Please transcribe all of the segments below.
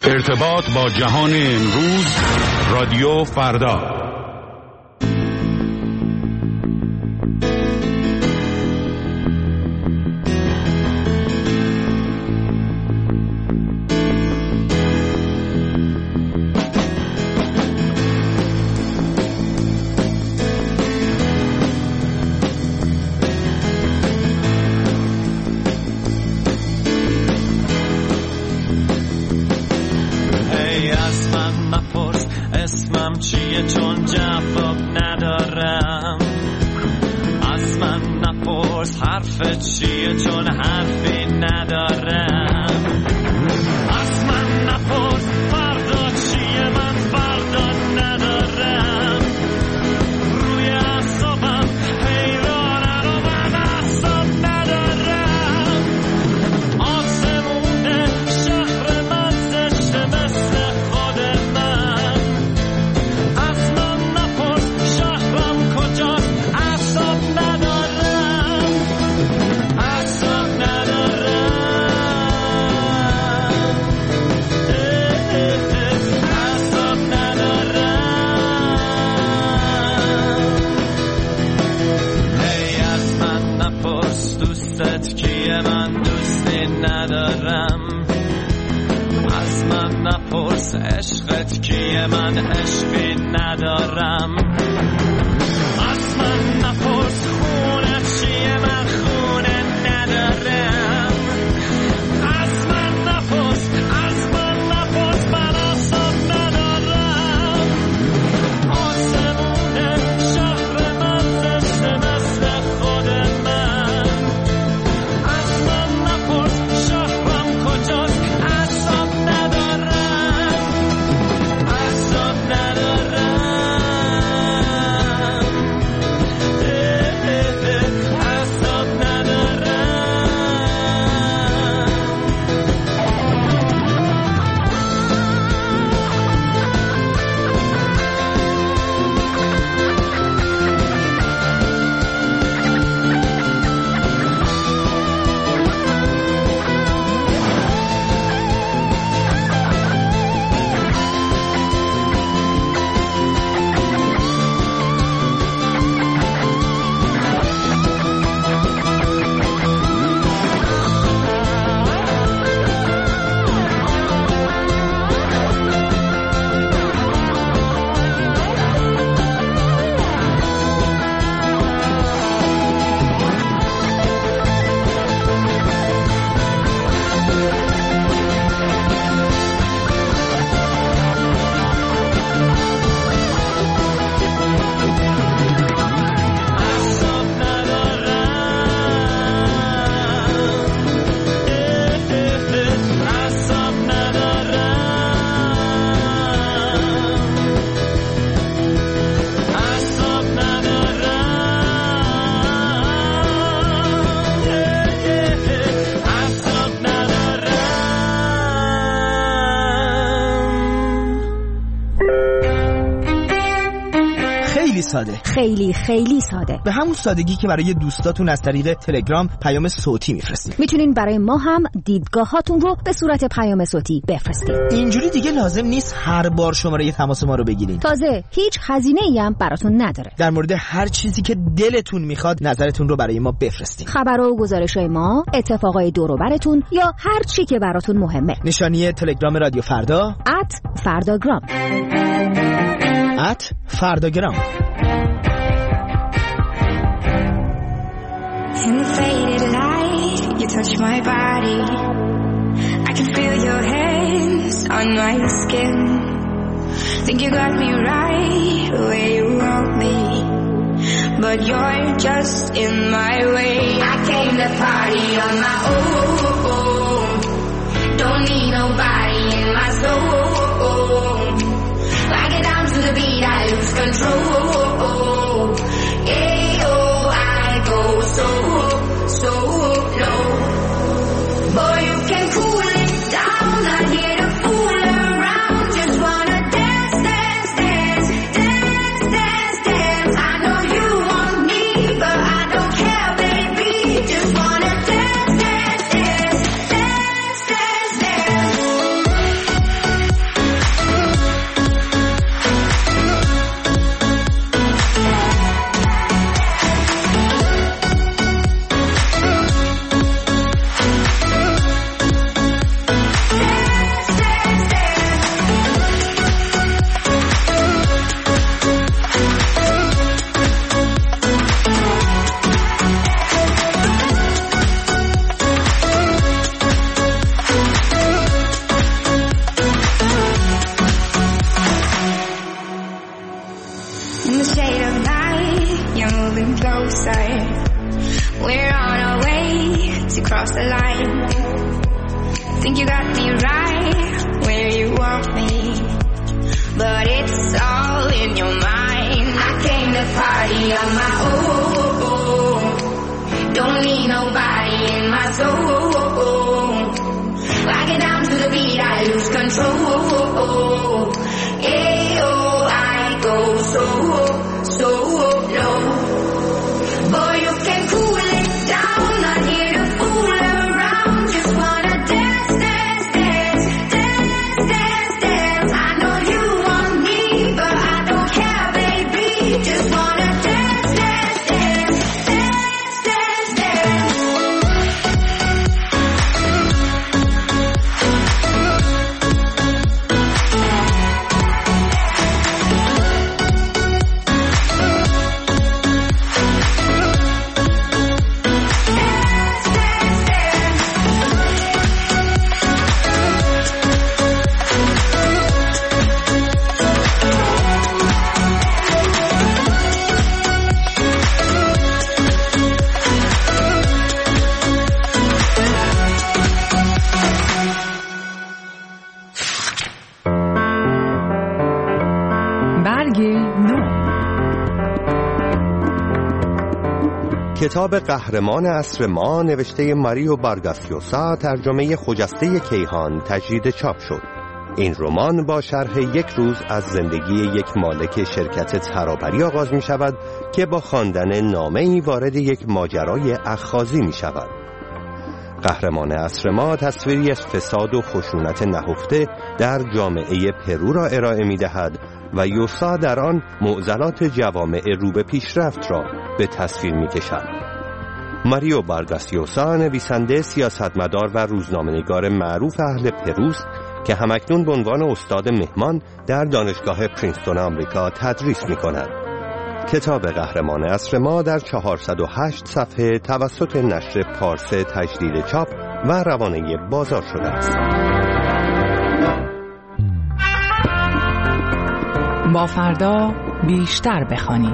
ارتباط با جهان امروز، رادیو فردا. چیه چون حرفی ندارم. از من نپرس فردا چیه، من فردا ندارم. روی اعصابم حیرانم و من اعصاب ندارم. آسمون شهر من زشته مثل خود من. از من نپرس شهرم کجاست، اعصاب ندارم. من دوستی ندارم. از من نپرس عشقت کیه، من عشقی ندارم. از من نپرس خونت چیه، من خونه ندارم. از من نپرس من اعصاب ندارم. آسمون شهر من زشته مثل خود من. خیلی ساده. به همون سادگی که برای دوستاتون از طریق تلگرام پیام صوتی میفرستید. میتونین برای ما هم دیدگاهاتون رو به صورت پیام صوتی بفرستید. اینجوری دیگه لازم نیست هر بار شماره تماس ما رو بگیرین. تازه هیچ هزینه‌ای هم براتون نداره. در مورد هر چیزی که دلتون میخواد نظرتون رو برای ما بفرستید. خبر و گزارش‌های ما، اتفاقای دور و برتون یا هر چی که براتون مهمه. نشانی تلگرام رادیو فردا @فرdagram. @فرdagram. In the faded light, you touch my body. I can feel your hands on my skin. Think you got me right where you want me, but you're just in my way. I came to party on my own. Don't need nobody in my soul. I get down to the beat, I lose control. Yeah, oh, I go so low. Boy, you can cool it down. I hear the fool around. Just wanna dance, dance, dance, dance, dance, dance. I know you want me, but I don't care, baby. Just wanna dance, dance, dance, dance, dance, dance. cross the line. Think you got me right where you want me, but it's all in your mind. I came to party on my own, don't need nobody in my soul. I get down to the beat, I lose control. Ayo, I go so low. Boy, you can cool it down, not here to fool around. Just wanna dance, dance, dance, dance, dance, dance. I know you want me, but I don't care, baby. Just wanna dance, dance, dance, dance, dance, dance. کتاب قهرمان عصر ما نوشته ماریو وارگاس یوسا ترجمه خجسته کیهان تجدید چاپ شد. این رمان با شرح یک روز از زندگی یک مالک شرکت ترابری آغاز می شود که با خواندن نامه‌ای وارد یک ماجرای اخاذی می شود. قهرمان عصر ما تصویری از فساد و خشونت نهفته در جامعه پرو را ارائه می دهد و یوسا در آن معضلات جوامع رو به پیشرفت را به تصویر می کشد. ماریو وارگاس یوسا نویسنده، سیاستمدار و روزنامه‌نگار معروف اهل پروست که همکنون به عنوان استاد مهمان در دانشگاه پرینستون آمریکا تدریس می کند. کتاب قهرمان عصر ما در 408 صفحه توسط نشر پارس تجدید چاپ و روانه بازار شده است. با فردا بیشتر بخوانیم.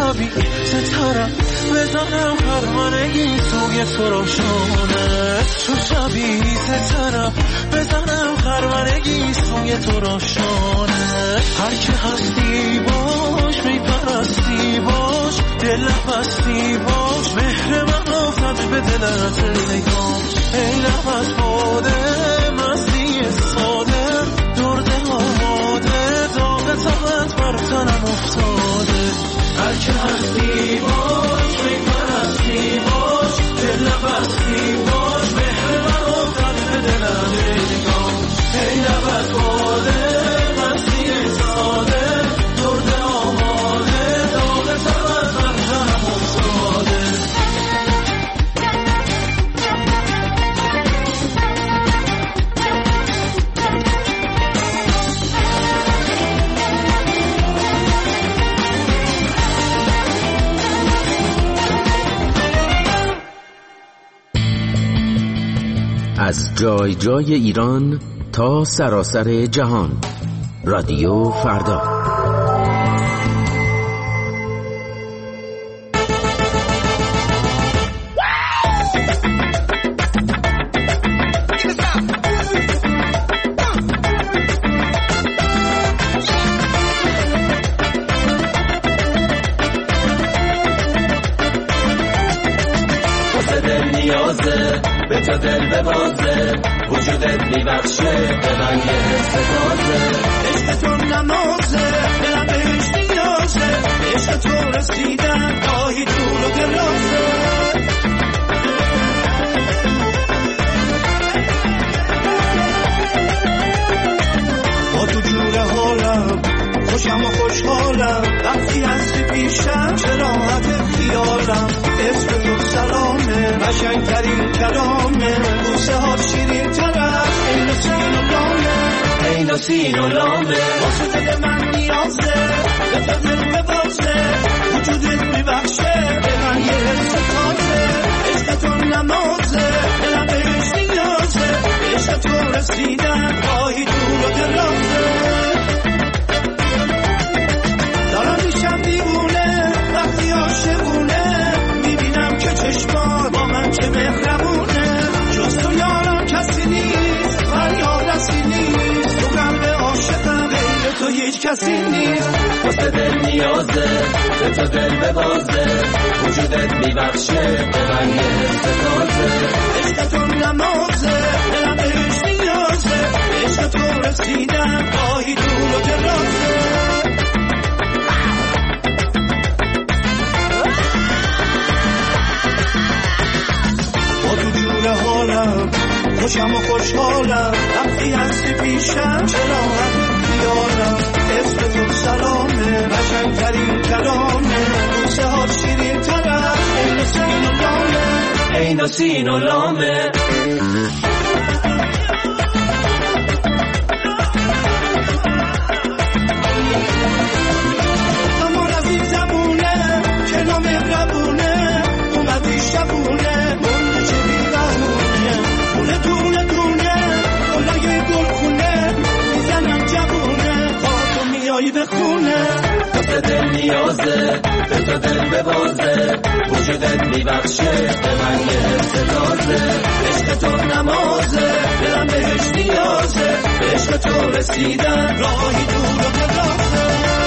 شبی ستارم بزنم پروانگی توی تو روشانه تو شبی ستارم بزنم پروانگی توی تو روشانه هر که هستی باش میپرستی باش دل بستی باش مهر من افتاد به دلت نگاش ای لب از باده مستی ساده درد آماده داغ تبت بر تنم افتاده هر که هستی باش میپرستی باش دل بستی باش مهر من افتاد به دلت نگاش ای لب از باده مستی ساده درد آماده داغ تبت بر تنم افتاده از جای جای ایران تا سراسر جهان، رادیو فردا. به تو دل ببازه وجودت میبخشه به من یه حس تازه عشق تو نمازه دلم بهش نیازه عشق تو رسیدن راهی طول و درازه با تو جور حالم خوشم و خوشحالم وقتی هستی پیشم چه راحت خیالم اسم تو سلامه قشنگترین کلامه بوسه ها شیرین تر عین سین و لامه عین سین و لامه واسه دل من نیازه به تو دل ببازه وجودت میبخشه به من یه حس تازه عشق تو نمازه دلم بهش نیازه عشق تو رسیدن راهی دور و درازه دارم میشم دیوونه وقتی عاشقونه میبینم که چشمات با من چه مهربونه جز تو یارم کسی نیست فریاد رسی نیست تو قلب عاشقم غیر تو هیچ کسی نیست واسه دل نیازه به تو دل ببازه وجودت میبخشه به من یه حس تازه عشق تو نمازه دلم بهش نیازه عشق تو رسیدن راهی دور و درازه حالم خوشم و خوشحالم وقتی هستی پیشم چه راحت خیالم اسم تو سلامه قشنگترین کلامه بوسه ها شیرین تر عین سین و لامه عین سین و لامه امان از این زبونه که نامهربونه اومدی شبونه منده چه بیرهونه دونه دونه دونه گلای گلخونه میزنم جوونه تو میایی به خونه واسه دل نیازه به تو دل ببازه وجودت میبخشه به من یه حس تازه عشق تو نمازه دلم بهش نیازه به عشق تو رسیدن راهی دور و درازه